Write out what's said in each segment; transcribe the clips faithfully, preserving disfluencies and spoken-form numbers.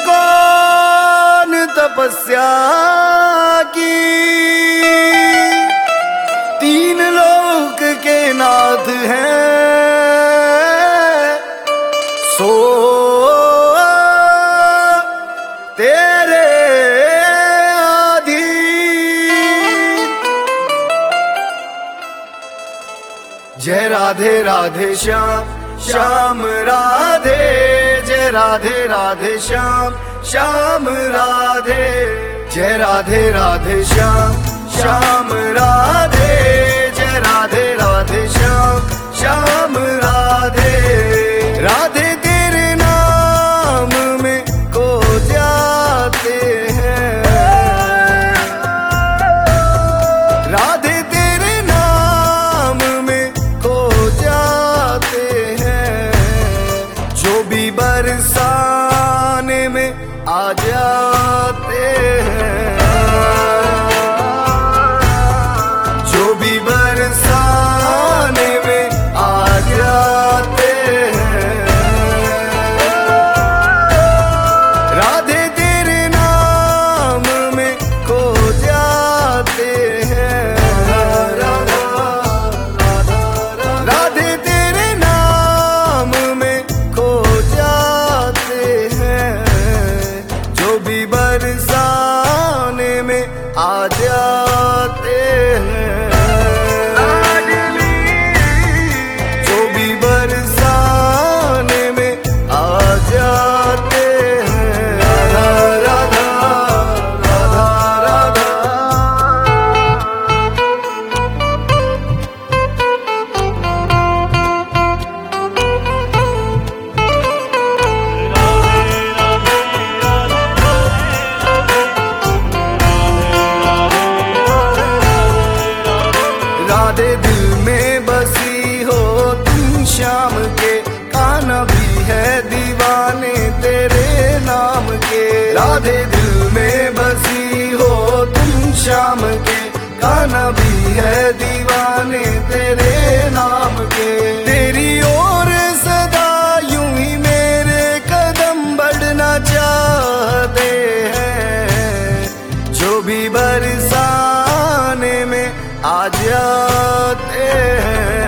कौन तपस्या की, तीन लोक के नाथ हैं सो तेरे आधीन। जय राधे राधे श्याम श्याम राधे, जय राधे राधे श्याम श्याम राधे, जय राधे राधे श्याम श्याम राधे, जय राधे राधे श्याम श्याम राधे। राधे तेरे नाम में खो जाते हैं, राधे तेरे नाम में खो जाते हैं, जो भी बरसाने में आ जाते हैं, जो भी बरसाने में आ जाते हैं, राधे तेरे नाम में खो जाते हैं, राधे तेरे नाम में खो जाते हैं, जो भी बरसाने में आ जाते हैं, जो भी बरसाने में आ जाते हैं। राधा राधा राधा राधे दिल में बसी हो तुम श्याम के, कान्हा भी है दीवाने तेरे नाम के। राधे दिल में बसी हो तुम श्याम के, कान्हा भी है दीवाने तेरे नाम के। तेरी ओर सदा यूं ही मेरे कदम बढ़ना चाहते हैं, जो भी बरसाने में आ जाते हैं,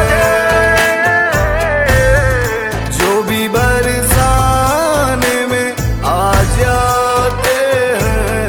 जो भी बरसाने में आ जाते हैं।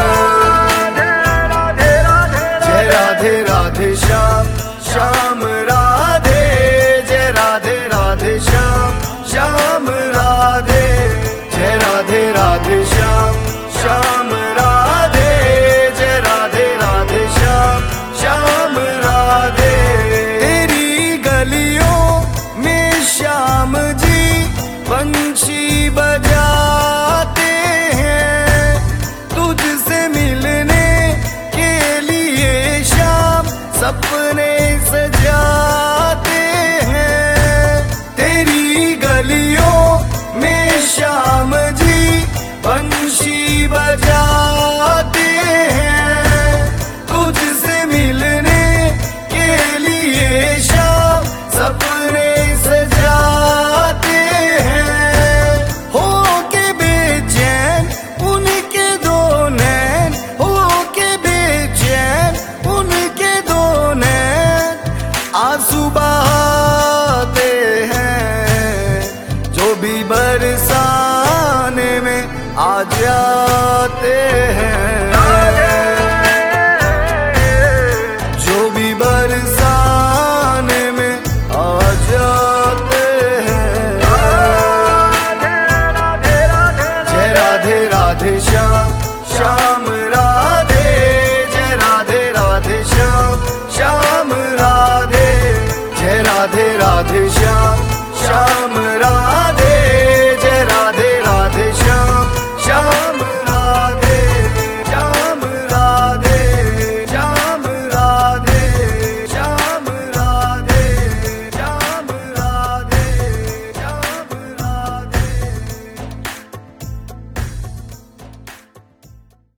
जय राधे राधे श्याम श्याम राधे, जय राधे राधे श्याम श्याम राधे, जय राधे राधे श्याम श्याम राधे, जय राधे राधे श्याम श्याम राधे। तेरी गलियों में श्याम जी पंछी बजाते हैं, तुझसे मिलने के लिए श्याम सपने सजाते हैं। तेरी गलियों में श्याम जी पंछी बजाते हैं, तुझसे मिलने के लिए श्याम सपने सजाते हैं। हो के बेचैन उनके दो नैन, हो के बेचैन उनके दो नैन, आंसू बहाते हैं, जो भी बरसाने में आ जाते हैं, जो भी बरसाने में आ जाते हैं। जय राधे राधे श्याम श्याम राधे,